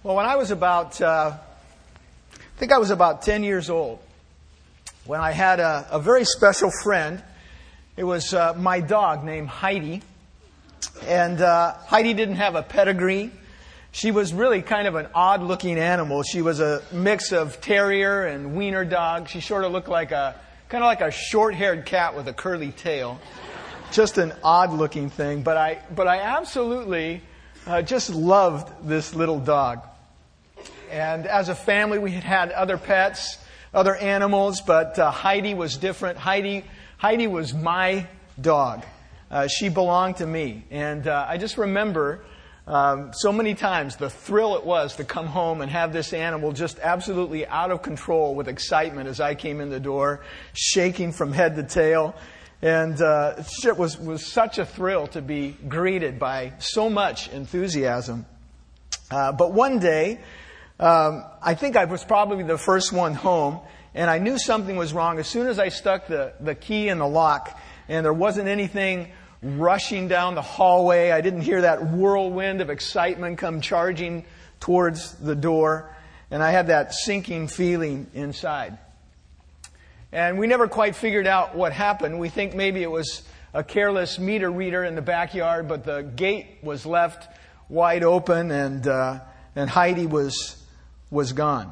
Well, when I was about, I think I was about 10 years old, when I had a very special friend. It was my dog named Heidi. And Heidi didn't have a pedigree. She was really kind of an odd-looking animal. She was a mix of terrier and wiener dog. She sort of looked like kind of like a short-haired cat with a curly tail. Just an odd-looking thing. But I absolutely just loved this little dog. And as a family, we had other pets, other animals, but Heidi was different. Heidi was my dog. She belonged to me. And I just remember so many times the thrill it was to come home and have this animal just absolutely out of control with excitement as I came in the door, shaking from head to tail. And it was such a thrill to be greeted by so much enthusiasm. But one day, I think I was probably the first one home, and I knew something was wrong as soon as I stuck the key in the lock, and there wasn't anything rushing down the hallway. I didn't hear that whirlwind of excitement come charging towards the door, and I had that sinking feeling inside. And we never quite figured out what happened. We think maybe it was a careless meter reader in the backyard, but the gate was left wide open, and Heidi was gone.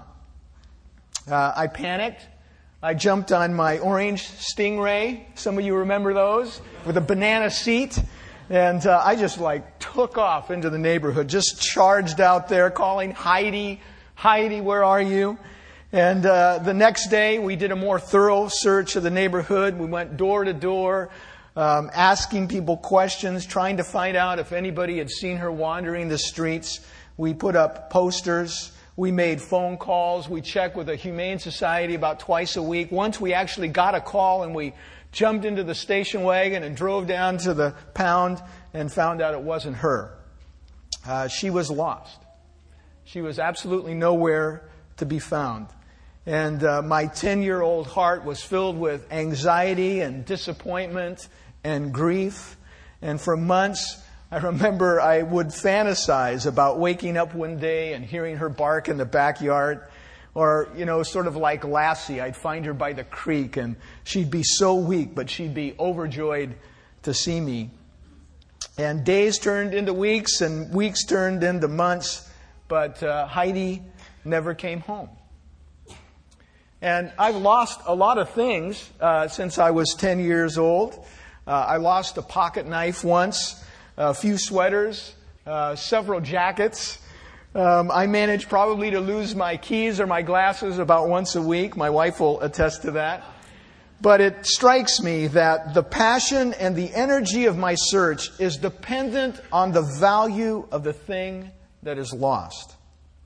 I panicked. I jumped on my orange Stingray. Some of you remember those, with a banana seat. And I just took off into the neighborhood, just charged out there calling, Heidi, Heidi, where are you? And the next day we did a more thorough search of the neighborhood. We went door to door, asking people questions, trying to find out if anybody had seen her wandering the streets. We put up posters. We made phone calls. We checked with the Humane Society about twice a week. Once we actually got a call and we jumped into the station wagon and drove down to the pound and found out it wasn't her. She was lost. She was absolutely nowhere to be found. And my 10-year-old heart was filled with anxiety and disappointment and grief. And for months, I remember I would fantasize about waking up one day and hearing her bark in the backyard. Or, sort of like Lassie, I'd find her by the creek and she'd be so weak, but she'd be overjoyed to see me. And days turned into weeks and weeks turned into months, but Heidi never came home. And I've lost a lot of things since I was 10 years old. I lost a pocket knife once. A few sweaters, several jackets. I managed probably to lose my keys or my glasses about once a week. My wife will attest to that. But it strikes me that the passion and the energy of my search is dependent on the value of the thing that is lost.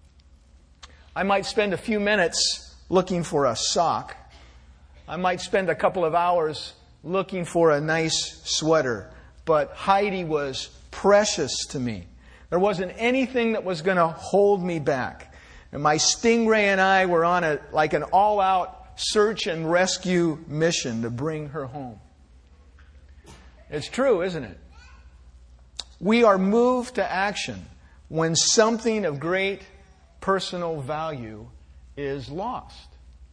I might spend a few minutes looking for a sock. I might spend a couple of hours looking for a nice sweater. But Heidi was precious to me. There wasn't anything that was going to hold me back. And my Stingray and I were on an all-out search and rescue mission to bring her home. It's true, isn't it? We are moved to action when something of great personal value is lost.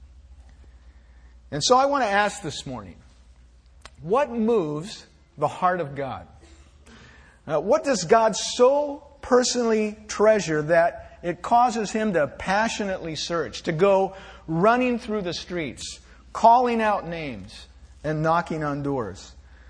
And so I want to ask this morning, what moves the heart of God? What does God so personally treasure that it causes Him to passionately search, to go running through the streets, calling out names, and knocking on doors?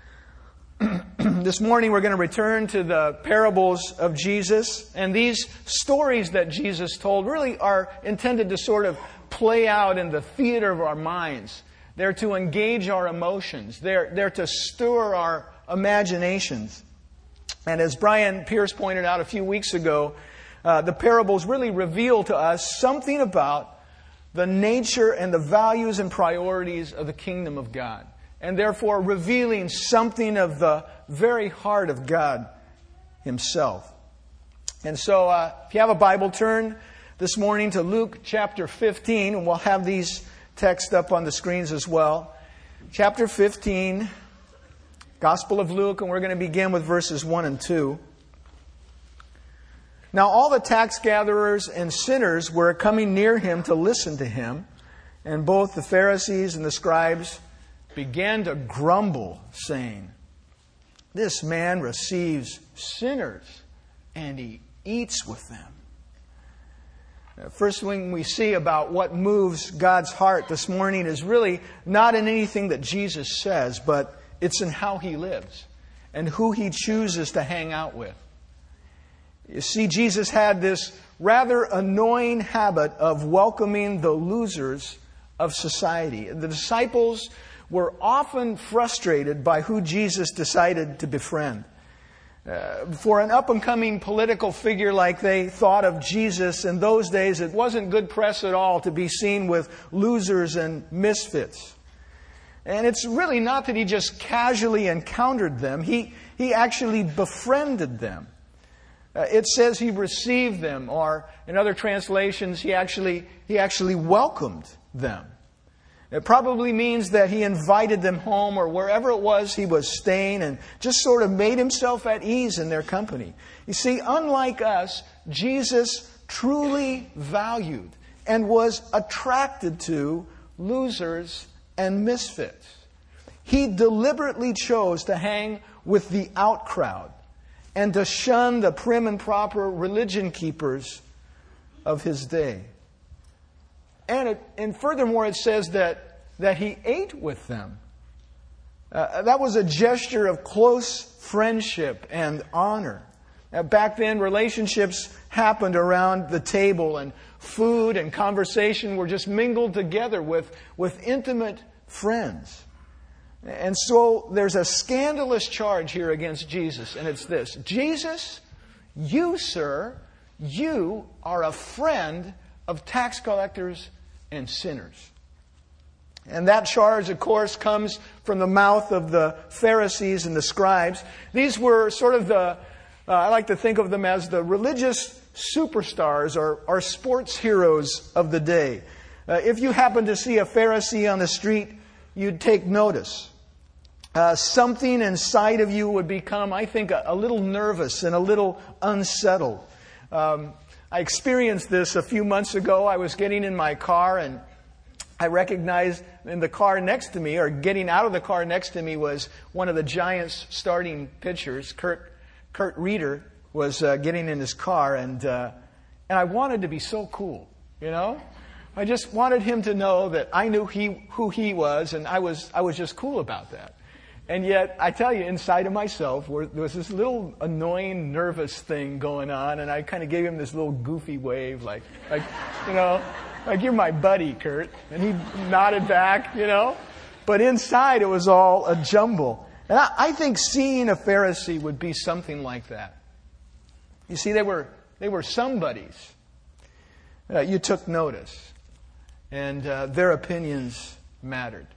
This morning we're going to return to the parables of Jesus. And these stories that Jesus told really are intended to sort of play out in the theater of our minds. They're to engage our emotions. They're to stir our imaginations. And as Brian Pierce pointed out a few weeks ago, the parables really reveal to us something about the nature and the values and priorities of the kingdom of God. And therefore revealing something of the very heart of God Himself. And so if you have a Bible, turn this morning to Luke chapter 15, and we'll have these texts up on the screens as well. Chapter 15, Gospel of Luke, and we're going to begin with verses 1 and 2. Now all the tax gatherers and sinners were coming near him to listen to him, and both the Pharisees and the scribes began to grumble, saying, "This man receives sinners, and he eats with them." First thing we see about what moves God's heart this morning is really not in anything that Jesus says, but it's in how he lives and who he chooses to hang out with. You see, Jesus had this rather annoying habit of welcoming the losers of society. The disciples were often frustrated by who Jesus decided to befriend. For an up-and-coming political figure like they thought of Jesus in those days, it wasn't good press at all to be seen with losers and misfits. And it's really not that he just casually encountered them. He actually befriended them. It says he received them, or in other translations, he actually welcomed them. It probably means that he invited them home or wherever it was he was staying and just sort of made himself at ease in their company. You see, unlike us, Jesus truly valued and was attracted to losers and misfits. He deliberately chose to hang with the out crowd and to shun the prim and proper religion keepers of his day. And furthermore, it says that he ate with them. That was a gesture of close friendship and honor. Back then, relationships happened around the table, and food and conversation were just mingled together with intimate friends. And so there's a scandalous charge here against Jesus, and it's this: Jesus, you, sir, you are a friend of tax collectors and sinners. And that charge, of course, comes from the mouth of the Pharisees and the scribes. These were sort of I like to think of them as the religious superstars or sports heroes of the day. If you happen to see a Pharisee on the street, you'd take notice. Something inside of you would become, I think, a little nervous and a little unsettled. I experienced this a few months ago. I was getting in my car, and I recognized in the car next to me, or getting out of the car next to me, was one of the Giants starting pitchers. Kurt Reeder was getting in his car, and I wanted to be so cool, you know. I just wanted him to know that I knew who he was, and I was just cool about that. And yet, I tell you, inside of myself, there was this little annoying, nervous thing going on, and I kind of gave him this little goofy wave, like you know, like, "You're my buddy, Kurt." And he nodded back, you know. But inside, it was all a jumble. And I think seeing a Pharisee would be something like that. You see, they were somebodies. You took notice, and their opinions mattered.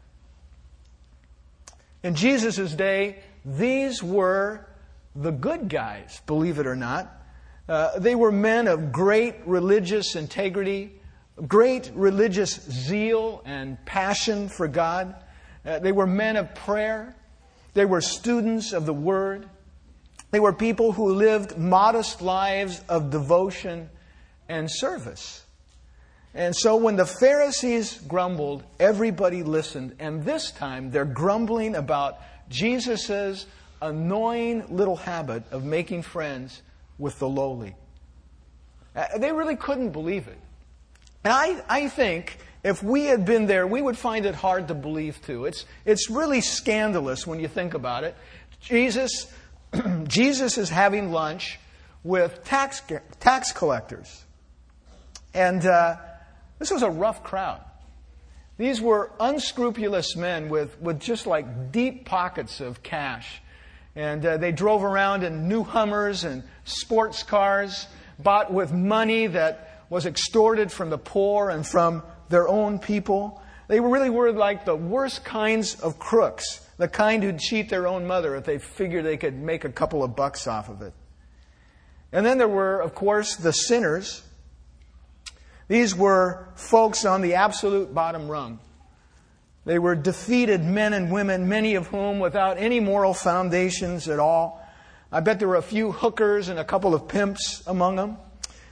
In Jesus' day, these were the good guys, believe it or not. They were men of great religious integrity, great religious zeal and passion for God. They were men of prayer. They were students of the Word. They were people who lived modest lives of devotion and service. And so when the Pharisees grumbled, everybody listened. And this time they're grumbling about Jesus' annoying little habit of making friends with the lowly. They really couldn't believe it. And I think if we had been there, we would find it hard to believe too. It's really scandalous when you think about it. Jesus is having lunch with tax collectors. And this was a rough crowd. These were unscrupulous men with just like deep pockets of cash. And they drove around in new Hummers and sports cars, bought with money that was extorted from the poor and from their own people. They really were like the worst kinds of crooks, the kind who'd cheat their own mother if they figured they could make a couple of bucks off of it. And then there were, of course, the sinners. These were folks on the absolute bottom rung. They were defeated men and women, many of whom without any moral foundations at all. I bet there were a few hookers and a couple of pimps among them.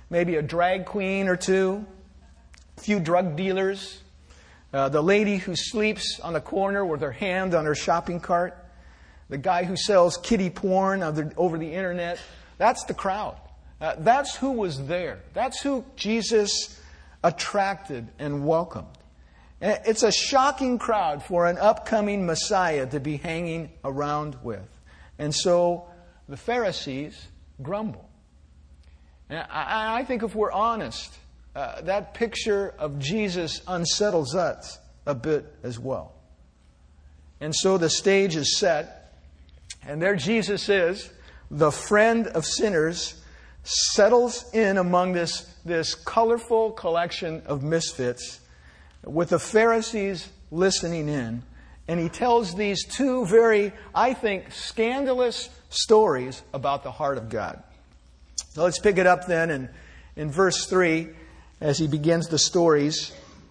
maybe a drag queen or two, a few drug dealers, the lady who sleeps on the corner with her hand on her shopping cart, the guy who sells kiddie porn over the internet. That's the crowd. That's who was there. That's who Jesus attracted and welcomed. It's a shocking crowd for an upcoming Messiah to be hanging around with. And so the Pharisees grumble. And I think if we're honest, that picture of Jesus unsettles us a bit as well. And so the stage is set, and there Jesus is, the friend of sinners, settles in among this colorful collection of misfits, with the Pharisees listening in. And he tells these two very, I think, scandalous stories about the heart of God. So let's pick it up then in verse 3 as he begins the stories.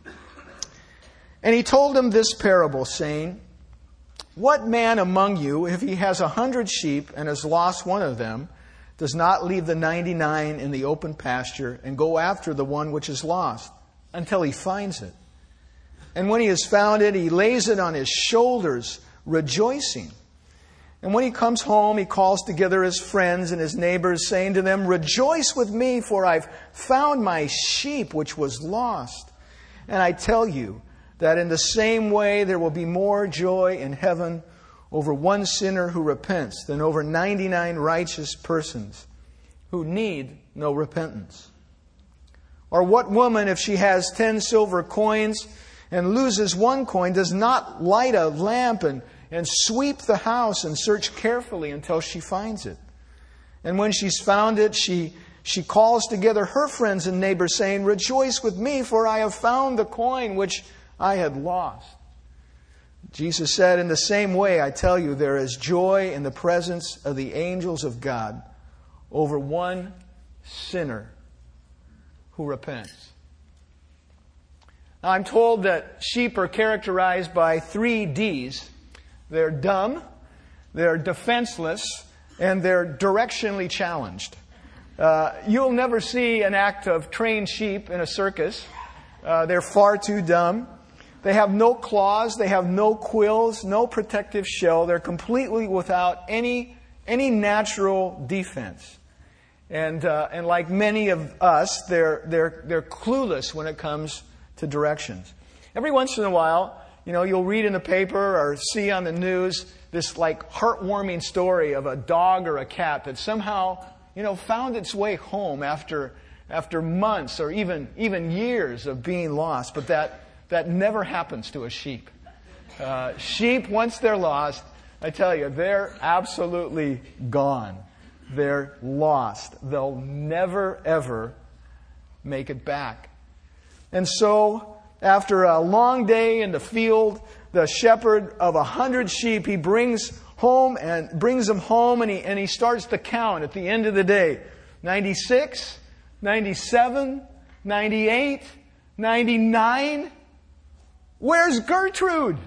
And he told them this parable, saying, "What man among you, if he has 100 sheep and has lost one of them, does not leave the 99 in the open pasture and go after the one which is lost until he finds it? And when he has found it, he lays it on his shoulders, rejoicing. And when he comes home, he calls together his friends and his neighbors, saying to them, 'Rejoice with me, for I've found my sheep which was lost.' And I tell you that in the same way there will be more joy in heaven over one sinner who repents than over 99 righteous persons who need no repentance. Or what woman, if she has 10 silver coins and loses one coin, does not light a lamp and sweep the house and search carefully until she finds it? And when she's found it, she calls together her friends and neighbors, saying, 'Rejoice with me, for I have found the coin which I had lost.' Jesus said, 'In the same way, I tell you, there is joy in the presence of the angels of God over one sinner who repents.'" Now, I'm told that sheep are characterized by 3 Ds. They're dumb, they're defenseless, and they're directionally challenged. You'll never see an act of trained sheep in a circus. They're far too dumb. They have no claws, they have no quills, no protective shell. They're completely without any natural defense. And like many of us, they're clueless when it comes to directions. Every once in a while, you'll read in the paper or see on the news this like heartwarming story of a dog or a cat that somehow, found its way home after months or even years of being lost. But that never happens to a sheep. Sheep, once they're lost, I tell you, they're absolutely gone. They're lost. They'll never, ever make it back. And so, after a long day in the field, the shepherd of 100 sheep, he brings them home, and he starts to count at the end of the day. 96, 97, 98, 99. Where's Gertrude?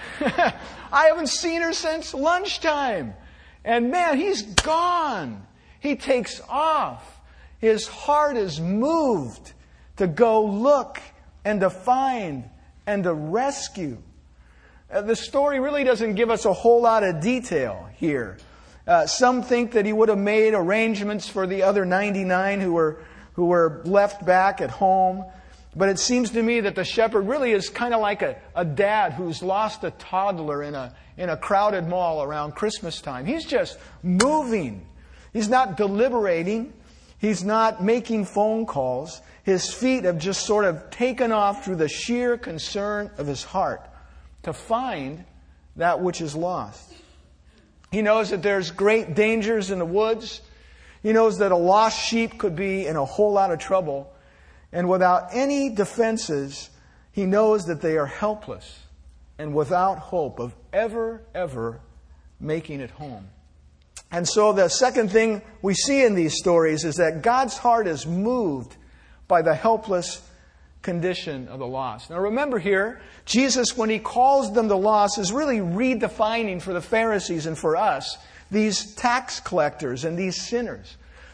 I haven't seen her since lunchtime. And man, he's gone. He takes off. His heart is moved to go look and to find and to rescue. The story really doesn't give us a whole lot of detail here. Some think that he would have made arrangements for the other 99 who were left back at home. But it seems to me that the shepherd really is kind of like a dad who's lost a toddler in a crowded mall around Christmas time. He's just moving. He's not deliberating. He's not making phone calls. His feet have just sort of taken off through the sheer concern of his heart to find that which is lost. He knows that there's great dangers in the woods. He knows that a lost sheep could be in a whole lot of trouble. And without any defenses, he knows that they are helpless and without hope of ever making it home. And so the second thing we see in these stories is that God's heart is moved by the helpless condition of the lost. Now remember here, Jesus, when he calls them the lost, is really redefining for the Pharisees and for us these tax collectors and these sinners.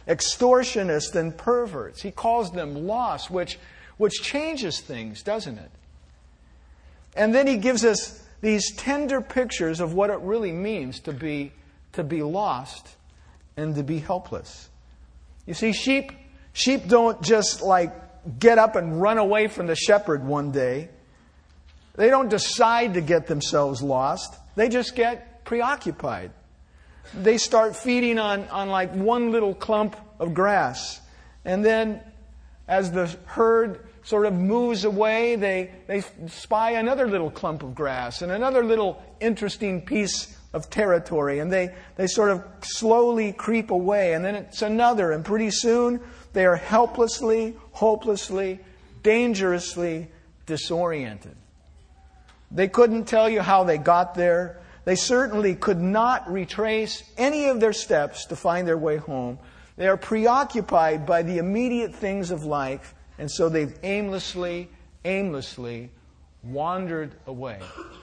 extortionists and perverts. He calls them lost, which changes things, doesn't it? And then he gives us these tender pictures of what it really means to be lost and to be helpless. You see, sheep don't just get up and run away from the shepherd one day. They don't decide to get themselves lost. They just get preoccupied. They start feeding on one little clump of grass. And then as the herd sort of moves away, they spy another little clump of grass and another little interesting piece of territory. And they sort of slowly creep away. And then it's another. And pretty soon they are helplessly, hopelessly, dangerously disoriented. They couldn't tell you how they got there. They certainly could not retrace any of their steps to find their way home. They are preoccupied by the immediate things of life, and so they've aimlessly wandered away.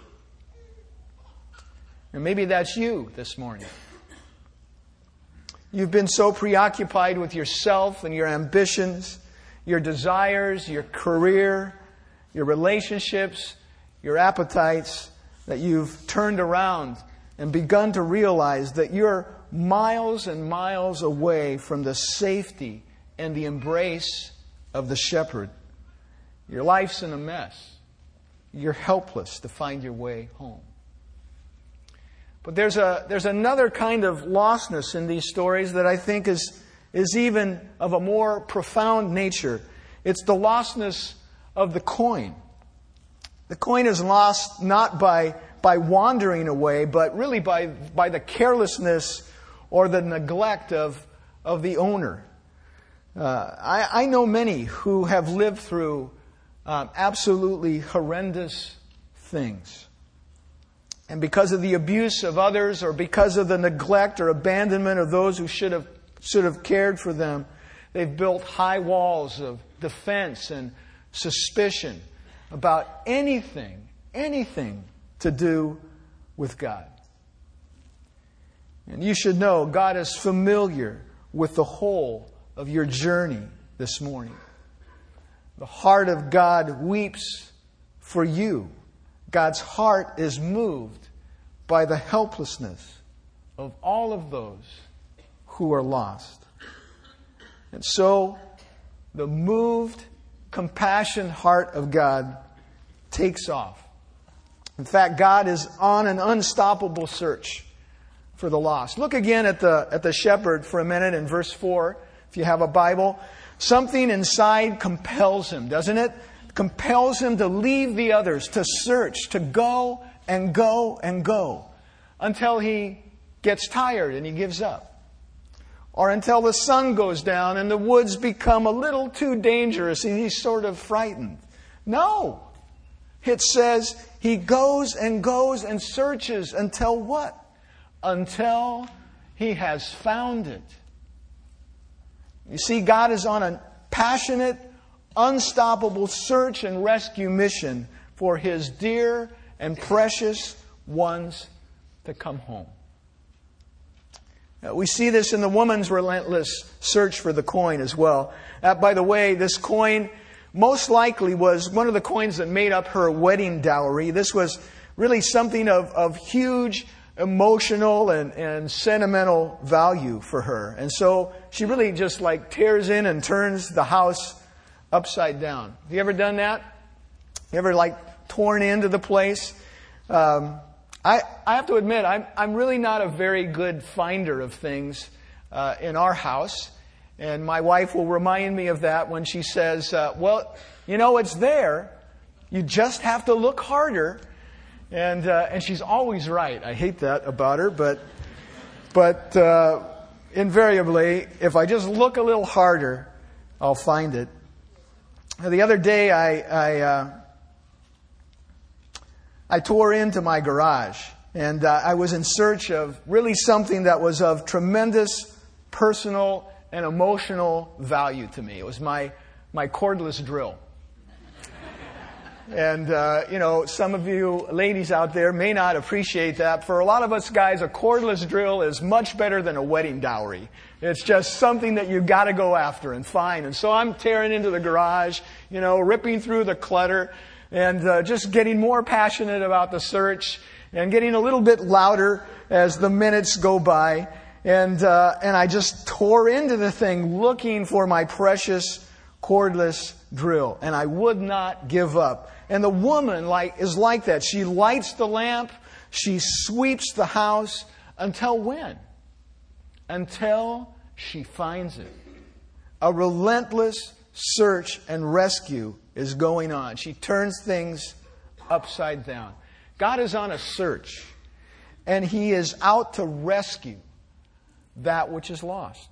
And maybe that's you this morning. You've been so preoccupied with yourself and your ambitions, your desires, your career, your relationships, your appetites, that you've turned around and begun to realize that you're miles and miles away from the safety and the embrace of the shepherd. Your life's in a mess. You're helpless to find your way home. But there's another kind of lostness in these stories that I think is even of a more profound nature. It's the lostness of the coin. The coin is lost not by wandering away, but really by the carelessness or the neglect of the owner. I know many who have lived through absolutely horrendous things. And because of the abuse of others, or because of the neglect or abandonment of those who should have cared for them, they've built high walls of defense and suspicion about anything to do with God. And you should know God is familiar with the whole of your journey this morning. The heart of God weeps for you. God's heart is moved by the helplessness of all of those who are lost. And so, the moved, compassionate heart of God takes off. In fact, God is on an unstoppable search for the lost. Look again at the shepherd for a minute in verse 4, if you have a Bible. Something inside compels him, doesn't it? Compels him to leave the others, to search, to go and go and go, until he gets tired and he gives up. Or until the sun goes down and the woods become a little too dangerous and he's sort of frightened. No! It says he goes and searches until what? Until he has found it. You see, God is on a passionate, unstoppable search and rescue mission for His dear and precious ones to come home. We see this in the woman's relentless search for the coin as well. By the way, this coin most likely was one of the coins that made up her wedding dowry. This was really something of huge emotional and sentimental value for her. And so she really just tears in and turns the house upside down. Have you ever done that? You ever torn into the place? I have to admit, I'm really not a very good finder of things in our house. And my wife will remind me of that when she says, well, it's there. You just have to look harder. And she's always right. I hate that about her, but invariably, if I just look a little harder, I'll find it. The other day, I tore into my garage, and I was in search of really something that was of tremendous personal and emotional value to me. It was my cordless drill. And, some of you ladies out there may not appreciate that. For a lot of us guys, a cordless drill is much better than a wedding dowry. It's just something that you've got to go after and find. And so I'm tearing into the garage, ripping through the clutter and just getting more passionate about the search and getting a little bit louder as the minutes go by. And I just tore into the thing looking for my precious cordless drill. And I would not give up. And the woman is like that. She lights the lamp. She sweeps the house. Until when? Until she finds it. A relentless search and rescue is going on. She turns things upside down. God is on a search. And He is out to rescue that which is lost.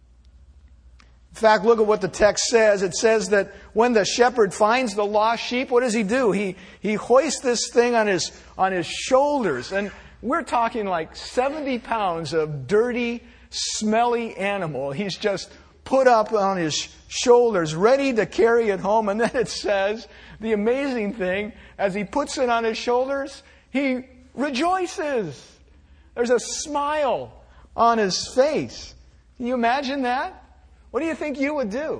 In fact, look at what the text says. It says that when the shepherd finds the lost sheep, what does he do? He hoists this thing on his shoulders. And we're talking like 70 pounds of dirty, smelly animal. He's just put up on his shoulders, ready to carry it home. And then it says, the amazing thing, as he puts it on his shoulders, he rejoices. There's a smile on his face. Can you imagine that? What do you think you would do?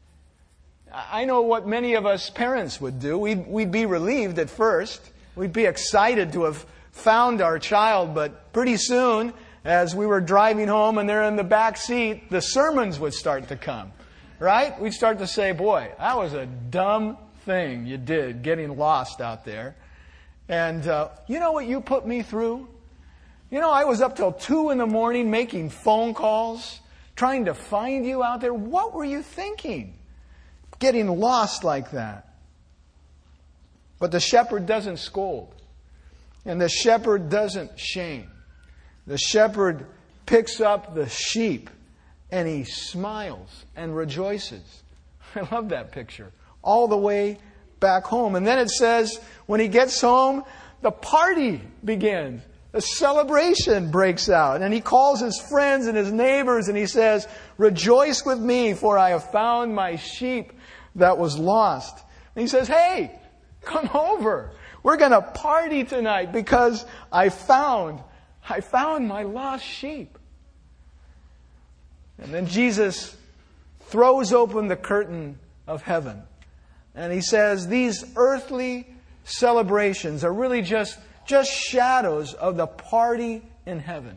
I know what many of us parents would do. We'd be relieved at first. We'd be excited to have found our child, but pretty soon, as we were driving home and they're in the back seat, the sermons would start to come. Right? We'd start to say, boy, that was a dumb thing you did, getting lost out there. And you know what you put me through? I was up till 2 a.m. making phone calls, trying to find you out there. What were you thinking? Getting lost like that. But the shepherd doesn't scold. And the shepherd doesn't shame. The shepherd picks up the sheep and he smiles and rejoices. I love that picture. All the way back home. And then it says, when he gets home, the party begins. A celebration breaks out. And he calls his friends and his neighbors and he says, rejoice with me, for I have found my sheep that was lost. And he says, hey, come over. We're going to party tonight because I found my lost sheep. And then Jesus throws open the curtain of heaven. And He says, these earthly celebrations are really just shadows of the party in heaven.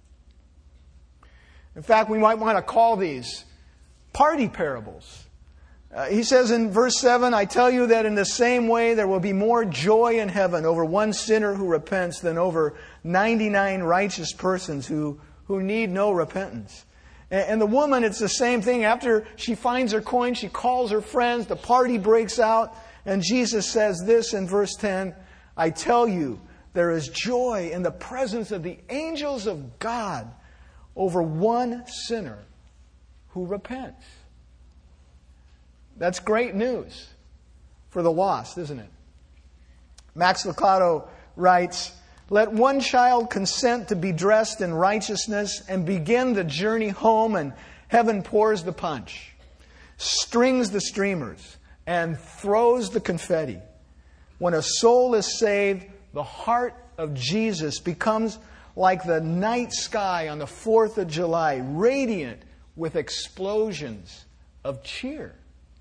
In fact, we might want to call these party parables. He says in verse 7, I tell you that in the same way there will be more joy in heaven over one sinner who repents than over 99 righteous persons who need no repentance. And the woman, it's the same thing. After she finds her coin, she calls her friends, the party breaks out, and Jesus says this in verse 10, I tell you, there is joy in the presence of the angels of God over one sinner who repents. That's great news for the lost, isn't it? Max Lucado writes, let one child consent to be dressed in righteousness and begin the journey home, and heaven pours the punch, strings the streamers, and throws the confetti. When a soul is saved, the heart of Jesus becomes like the night sky on the 4th of July, radiant with explosions of cheer.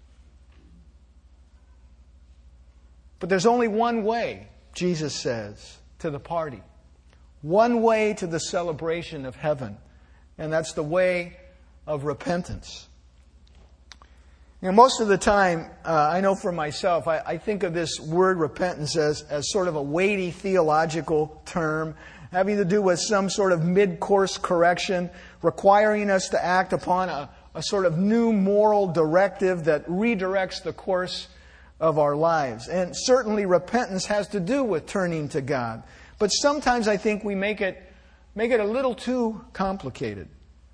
But there's only one way, Jesus says, to the party. One way to the celebration of heaven. And that's the way of repentance. Most of the time, I know for myself, I think of this word repentance as sort of a weighty theological term, having to do with some sort of mid-course correction, requiring us to act upon a sort of new moral directive that redirects the course of our lives. And certainly repentance has to do with turning to God. But sometimes I think we make it a little too complicated.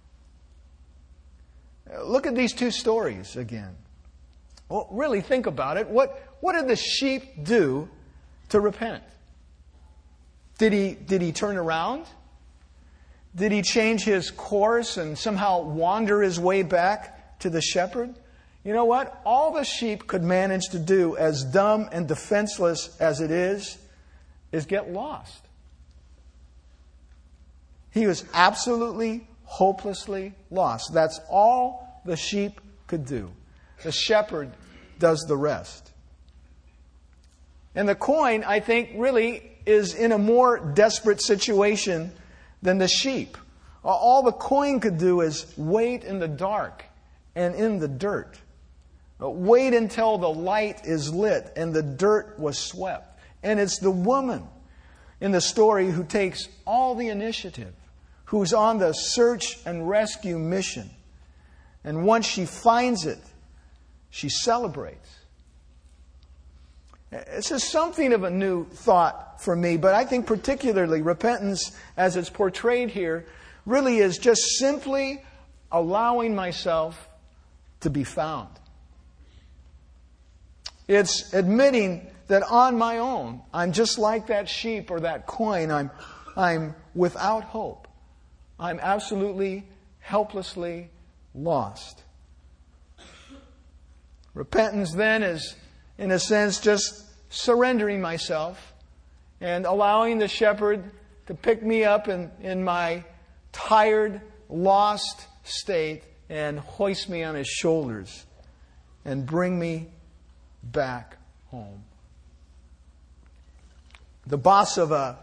Look at these two stories again. Well, really think about it. What did the sheep do to repent? Did he turn around? Did he change his course and somehow wander his way back to the shepherd? You know what? All the sheep could manage to do, as dumb and defenseless as it is get lost. He was absolutely, hopelessly lost. That's all the sheep could do. The shepherd does the rest. And the coin, I think, really is in a more desperate situation than the sheep. All the coin could do is wait in the dark and in the dirt. Wait until the light is lit and the dirt was swept. And it's the woman in the story who takes all the initiative, who's on the search and rescue mission. And once she finds it, she celebrates. It's just something of a new thought for me, but I think particularly repentance, as it's portrayed here, really is just simply allowing myself to be found. It's admitting that on my own, I'm just like that sheep or that coin. I'm without hope. I'm absolutely, helplessly lost. Repentance then is, in a sense, just surrendering myself and allowing the shepherd to pick me up in my tired, lost state and hoist me on his shoulders and bring me back home. The boss of a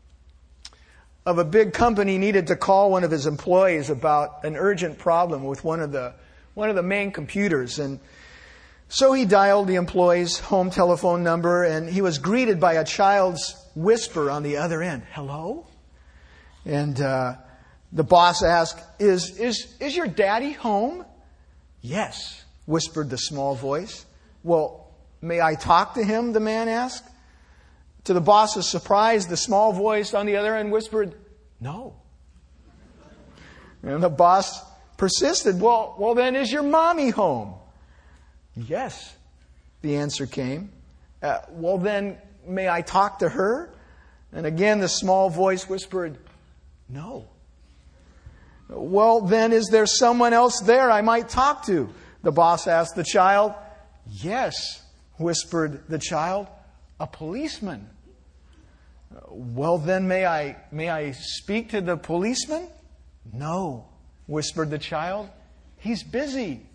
big company needed to call one of his employees about an urgent problem with one of the main computers, and so he dialed the employee's home telephone number, and he was greeted by a child's whisper on the other end. "Hello?" And the boss asked, "Is your daddy home?" "Yes," whispered the small voice. "Well, may I talk to him?" the man asked. To the boss's surprise, the small voice on the other end whispered, "No." And the boss persisted, Well, then is your mommy home?" "Yes," the answer came. "Well, then, may I talk to her?" And again, the small voice whispered, "No." "Well, then, is there someone else there I might talk to?" the boss asked the child. "Yes," whispered the child, "a policeman." "Well, then, may I speak to the policeman?" "No," whispered the child. "He's busy."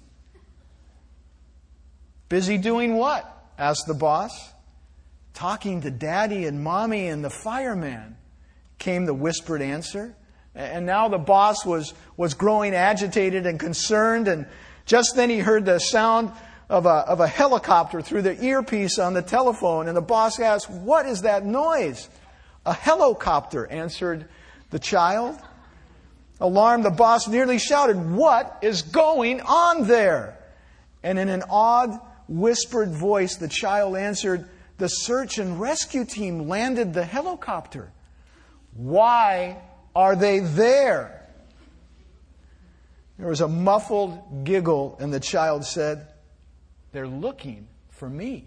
"Busy doing what?" asked the boss. "Talking to Daddy and Mommy and the fireman," came the whispered answer. And now the boss was growing agitated and concerned, and just then he heard the sound of a helicopter through the earpiece on the telephone, and the boss asked, "What is that noise?" "A helicopter," answered the child. Alarmed, the boss nearly shouted, "What is going on there?" And in an odd, whispered voice, the child answered, "The search and rescue team landed the helicopter." "Why are they there?" There was a muffled giggle, and the child said, "They're looking for me."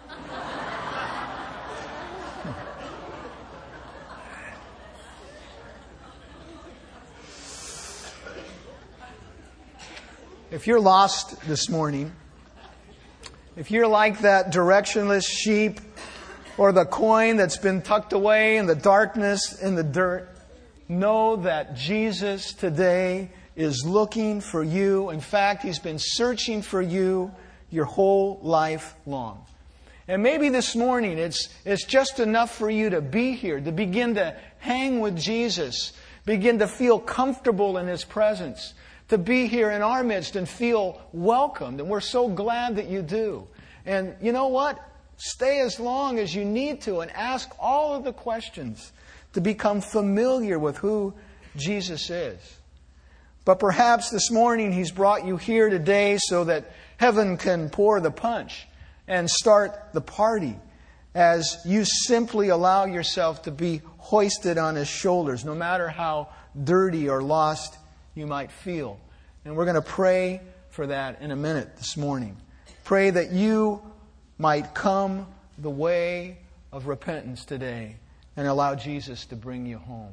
If you're lost this morning, if you're like that directionless sheep or the coin that's been tucked away in the darkness, in the dirt, know that Jesus today is looking for you. In fact, He's been searching for you your whole life long. And maybe this morning it's just enough for you to be here, to begin to hang with Jesus, begin to feel comfortable in His presence, to be here in our midst and feel welcomed. And we're so glad that you do. And you know what? Stay as long as you need to and ask all of the questions to become familiar with who Jesus is. But perhaps this morning He's brought you here today so that heaven can pour the punch and start the party as you simply allow yourself to be hoisted on His shoulders, no matter how dirty or lost you might feel. And we're going to pray for that in a minute this morning. Pray that you might come the way of repentance today and allow Jesus to bring you home.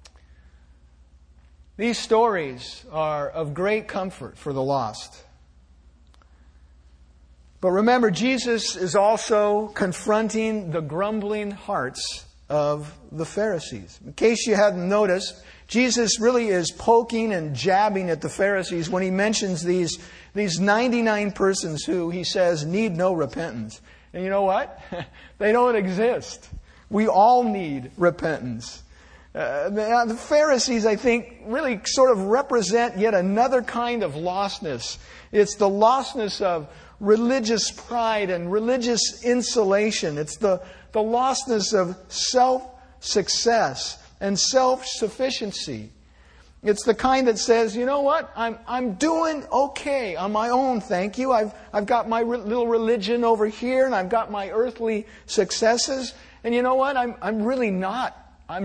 These stories are of great comfort for the lost. But remember, Jesus is also confronting the grumbling hearts of the Pharisees. In case you hadn't noticed, Jesus really is poking and jabbing at the Pharisees when he mentions these 99 persons who, he says, need no repentance. And you know what? They don't exist. We all need repentance. The Pharisees, I think, really sort of represent yet another kind of lostness. It's the lostness of religious pride and religious insulation. It's the lostness of self-success and self-sufficiency. It's the kind that says, you know what, I'm doing okay on my own, thank you. I've got my little religion over here, and I've got my earthly successes. And you know what, I'm really not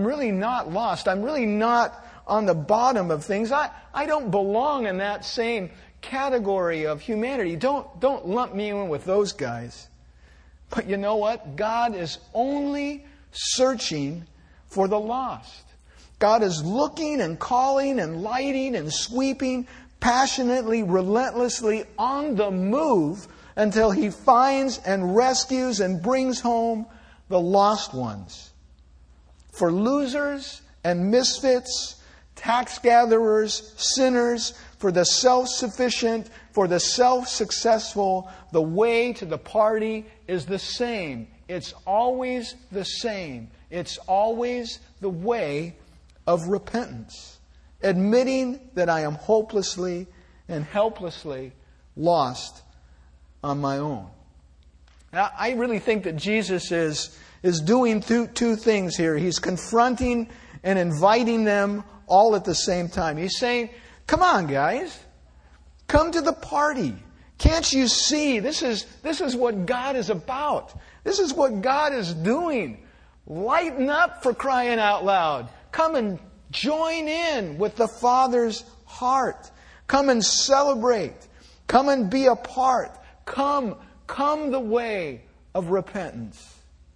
lost. I'm really not on the bottom of things. I don't belong in that same category of humanity. Don't lump me in with those guys. But you know what? God is only searching for the lost. God is looking and calling and lighting and sweeping passionately, relentlessly on the move until He finds and rescues and brings home the lost ones. For losers and misfits, tax gatherers, sinners, for the self-sufficient, for the self-successful, the way to the party is the same. It's always the same. It's always the way of repentance. Admitting that I am hopelessly and helplessly lost on my own. Now, I really think that Jesus is doing two things here. He's confronting and inviting them all at the same time. He's saying, come on, guys. Come to the party. Can't you see? This is what God is about. This is what God is doing. Lighten up, for crying out loud. Come and join in with the Father's heart. Come and celebrate. Come and be a part. Come the way of repentance.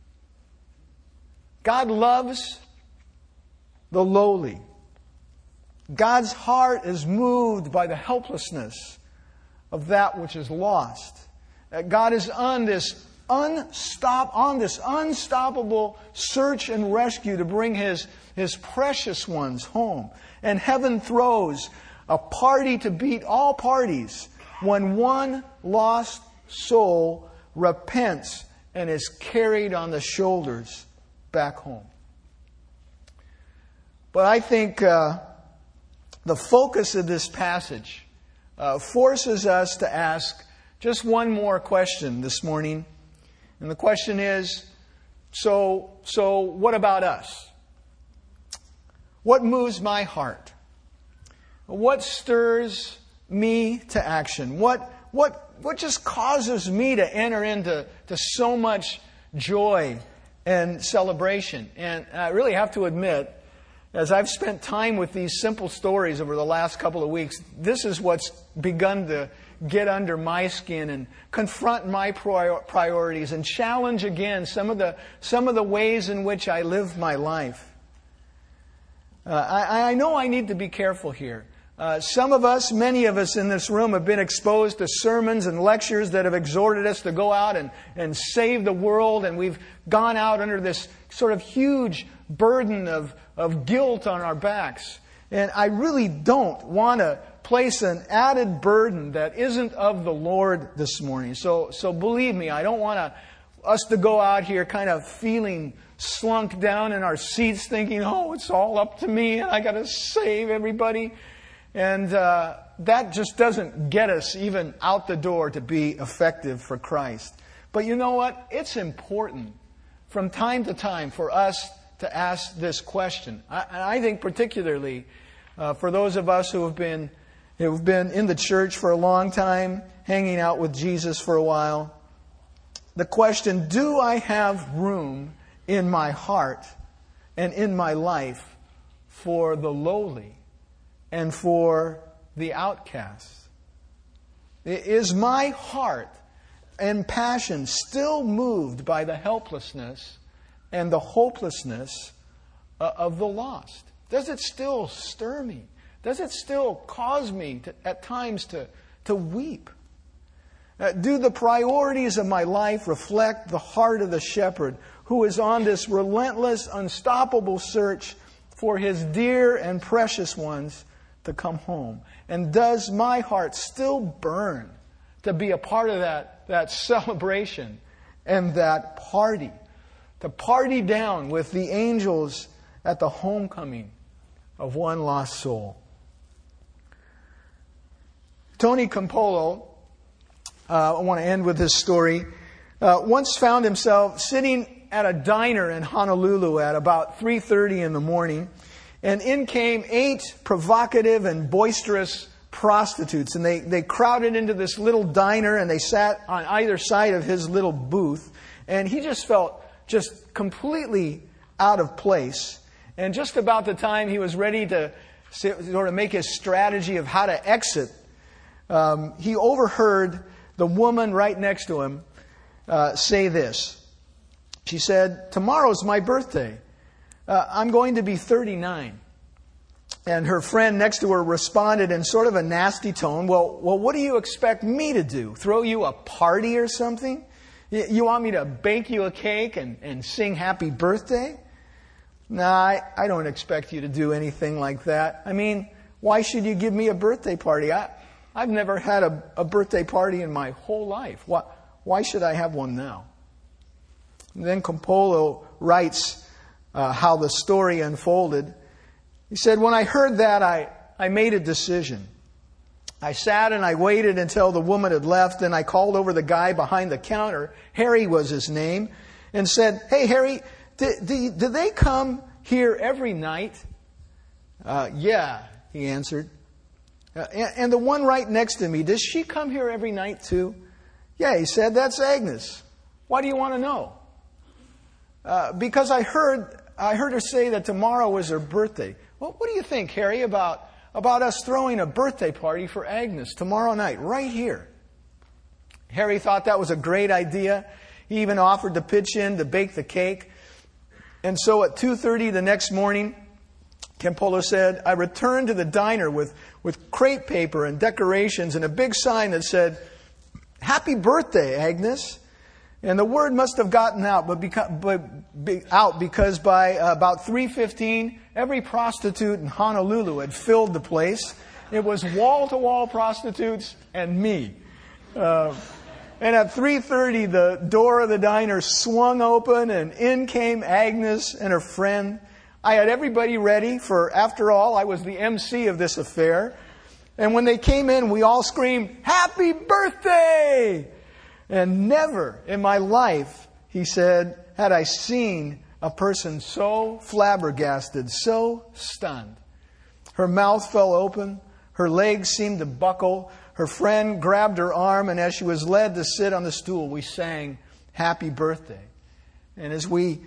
God loves the lowly. God's heart is moved by the helplessness of that which is lost. God is on this unstoppable search and rescue to bring His precious ones home. And heaven throws a party to beat all parties when one lost soul repents and is carried on the shoulders back home. But I think the focus of this passage forces us to ask just one more question this morning. And the question is, so what about us? What moves my heart? What stirs me to action? What just causes me to enter into so much joy and celebration? And I really have to admit, as I've spent time with these simple stories over the last couple of weeks, this is what's begun to get under my skin and confront my priorities and challenge again some of the ways in which I live my life. I know I need to be careful here. Some of us, many of us in this room, have been exposed to sermons and lectures that have exhorted us to go out and save the world, and we've gone out under this sort of huge burden of guilt on our backs. And I really don't want to place an added burden that isn't of the Lord this morning. So believe me, I don't want us to go out here kind of feeling slunk down in our seats thinking, oh, it's all up to me and I got to save everybody. And that just doesn't get us even out the door to be effective for Christ. But you know what? It's important from time to time for us to ask this question. I think particularly for those of us who have been in the church for a long time, hanging out with Jesus for a while, the question, do I have room in my heart and in my life for the lowly and for the outcast? Is my heart and passion still moved by the helplessness and the hopelessness of the lost? Does it still stir me? Does it still cause me at times to weep? Do the priorities of my life reflect the heart of the shepherd who is on this relentless, unstoppable search for his dear and precious ones to come home? And does my heart still burn to be a part of that celebration and that party? To party down with the angels at the homecoming of one lost soul. Tony Campolo, I want to end with this story, once found himself sitting at a diner in Honolulu at about 3:30 in the morning, and in came 8 provocative and boisterous prostitutes, and they crowded into this little diner, and they sat on either side of his little booth, and he just felt just completely out of place. And just about the time he was ready to sort of make his strategy of how to exit, he overheard the woman right next to him say this. She said, "Tomorrow's my birthday. I'm going to be 39. And her friend next to her responded in sort of a nasty tone, well, what do you expect me to do? Throw you a party or something? You want me to bake you a cake and sing happy birthday? Nah, I don't expect you to do anything like that. I mean, why should you give me a birthday party? I've never had a birthday party in my whole life. Why should I have one now?" And then Campolo writes how the story unfolded. He said, "When I heard that, I made a decision. I sat and I waited until the woman had left, and I called over the guy behind the counter, Harry was his name, and said, 'Hey, Harry, do they come here every night?' 'Yeah,' he answered. 'And the one right next to me, does she come here every night too?' 'Yeah,' he said, 'that's Agnes. Why do you want to know?' 'Because I heard her say that tomorrow was her birthday.' 'Well, what do you think, Harry, about us throwing a birthday party for Agnes tomorrow night, right here?' Harry thought that was a great idea. He even offered to pitch in to bake the cake. And so at 2:30 the next morning, Campolo said, I returned to the diner with crepe paper and decorations and a big sign that said, "Happy birthday, Agnes." And the word must have gotten out, because by about 3:15, every prostitute in Honolulu had filled the place. It was wall-to-wall prostitutes and me. And at 3:30, the door of the diner swung open, and in came Agnes and her friend. I had everybody ready, for after all, I was the MC of this affair. And when they came in, we all screamed, "Happy birthday!" And never in my life, he said, had I seen a person so flabbergasted, so stunned. Her mouth fell open. Her legs seemed to buckle. Her friend grabbed her arm, and as she was led to sit on the stool, we sang "Happy Birthday." And as we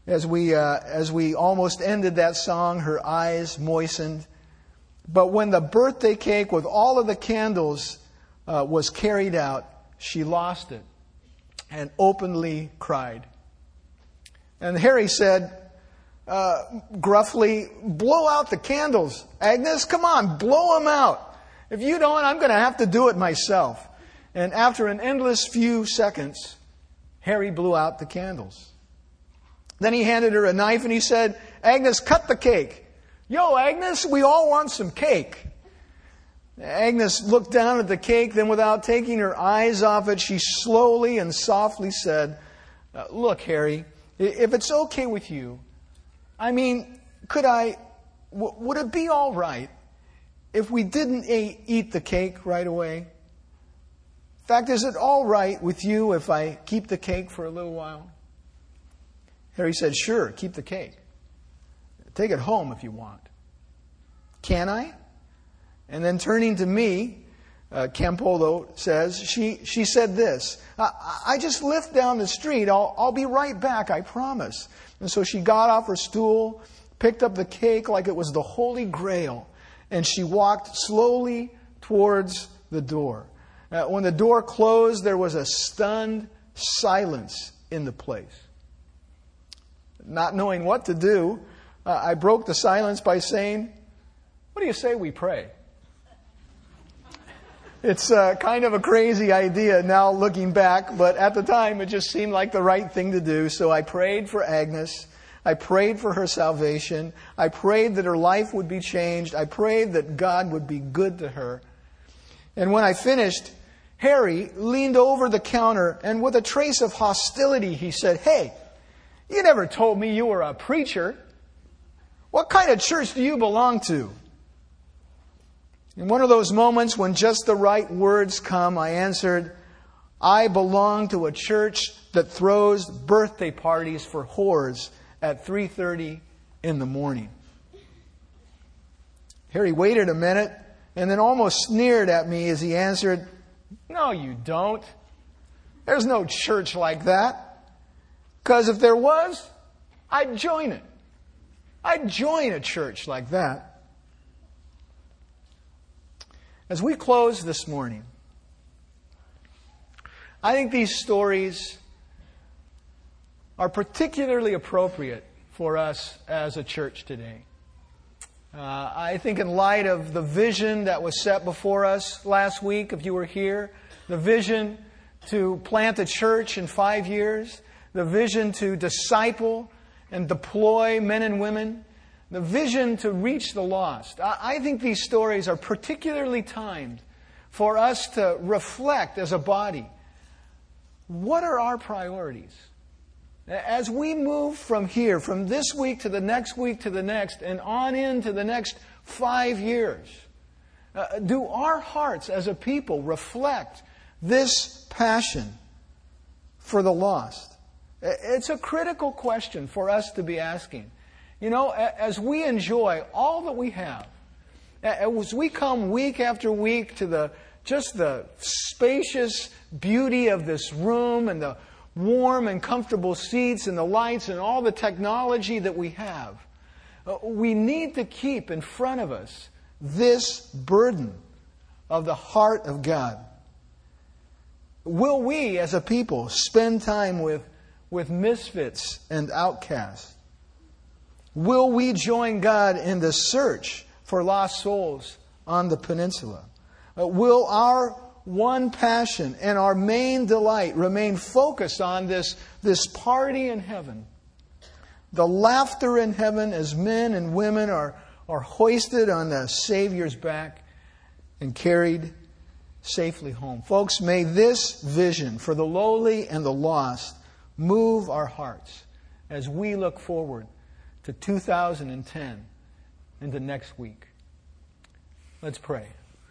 almost ended that song, her eyes moistened. But when the birthday cake with all of the candles was carried out, she lost it and openly cried. And Harry said, gruffly, "Blow out the candles. Agnes, come on, blow them out. If you don't, I'm going to have to do it myself." And after an endless few seconds, Harry blew out the candles. Then he handed her a knife and he said, "Agnes, cut the cake." "Yo, Agnes, we all want some cake." Agnes looked down at the cake, then without taking her eyes off it, she slowly and softly said, "Look, Harry, if it's okay with you, I mean, would it be all right if we didn't eat the cake right away? In fact, is it all right with you if I keep the cake for a little while?" Harry said, "Sure, keep the cake. Take it home if you want." "Can I?" And then turning to me, Campolo says, she said this, I just lift down the street. I'll be right back, I promise." And so she got off her stool, picked up the cake like it was the Holy Grail, and she walked slowly towards the door. When the door closed, there was a stunned silence in the place. Not knowing what to do, I broke the silence by saying, "What do you say we pray?" It's kind of a crazy idea now looking back, but at the time it just seemed like the right thing to do. So I prayed for Agnes. I prayed for her salvation. I prayed that her life would be changed. I prayed that God would be good to her. And when I finished, Harry leaned over the counter and with a trace of hostility he said, "Hey, you never told me you were a preacher. What kind of church do you belong to?" In one of those moments when just the right words come, I answered, "I belong to a church that throws birthday parties for whores at 3:30 in the morning." Harry waited a minute and then almost sneered at me as he answered, "No, you don't. There's no church like that. Because if there was, I'd join it. I'd join a church like that." As we close this morning, I think these stories are particularly appropriate for us as a church today. I think in light of the vision that was set before us last week, if you were here, the vision to plant a church in 5 years, the vision to disciple and deploy men and women, the vision to reach the lost. I think these stories are particularly timed for us to reflect as a body. What are our priorities? As we move from here, from this week to the next week to the next, and on into the next 5 years, do our hearts as a people reflect this passion for the lost? It's a critical question for us to be asking. You know, as we enjoy all that we have, as we come week after week to the spacious beauty of this room and the warm and comfortable seats and the lights and all the technology that we have, we need to keep in front of us this burden of the heart of God. Will we as a people spend time with misfits and outcasts? Will we join God in the search for lost souls on the peninsula? Will our one passion and our main delight remain focused on this party in heaven? The laughter in heaven as men and women are hoisted on the Savior's back and carried safely home. Folks, may this vision for the lowly and the lost move our hearts as we look forward to 2010 and the next week. Let's pray.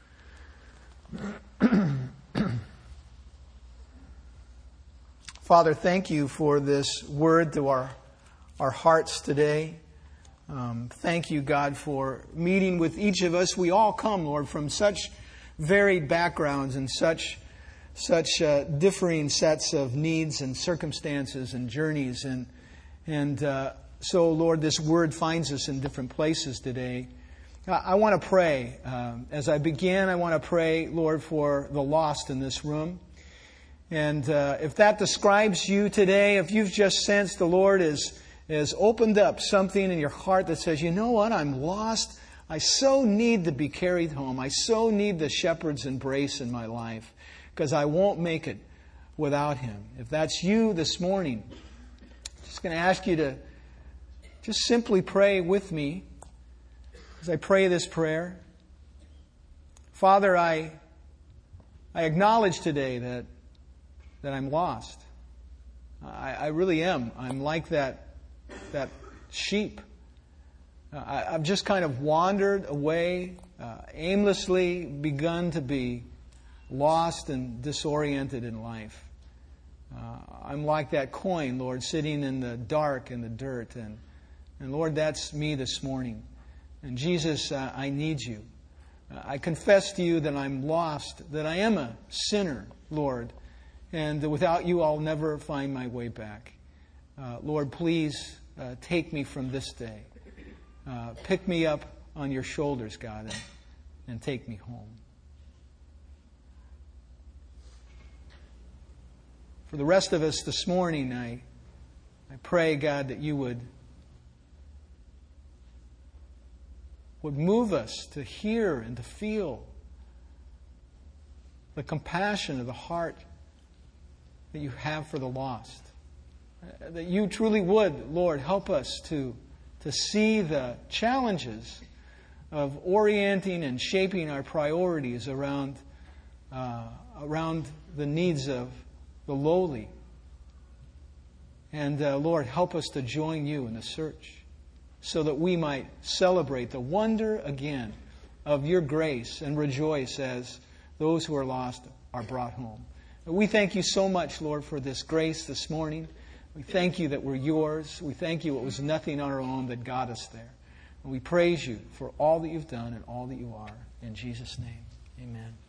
Father, thank you for this word to our hearts today. Thank you, God, for meeting with each of us. We all come, Lord, from such varied backgrounds and such differing sets of needs and circumstances and journeys. So, Lord, this word finds us in different places today. I want to pray. As I begin, I want to pray, Lord, for the lost in this room. And if that describes you today, if you've just sensed the Lord has opened up something in your heart that says, you know what, I'm lost. I so need to be carried home. I so need the shepherd's embrace in my life because I won't make it without Him. If that's you this morning, I'm just going to ask you to just simply pray with me as I pray this prayer. Father, I acknowledge today that I'm lost. I really am. I'm like that sheep. I've just kind of wandered away, aimlessly begun to be lost and disoriented in life. I'm like that coin, Lord, sitting in the dark and the dirt. And Lord, that's me this morning. And Jesus, I need you. I confess to you that I'm lost, that I am a sinner, Lord. And that without you, I'll never find my way back. Lord, please take me from this day. Pick me up on your shoulders, God, and take me home. For the rest of us this morning, I pray, God, that you would move us to hear and to feel the compassion of the heart that you have for the lost. That you truly would, Lord, help us to see the challenges of orienting and shaping our priorities around the needs of the lowly. And Lord, help us to join you in the search so that we might celebrate the wonder again of your grace and rejoice as those who are lost are brought home. We thank you so much, Lord, for this grace this morning. We thank you that we're yours. We thank you it was nothing on our own that got us there. And we praise you for all that you've done and all that you are. In Jesus' name, amen.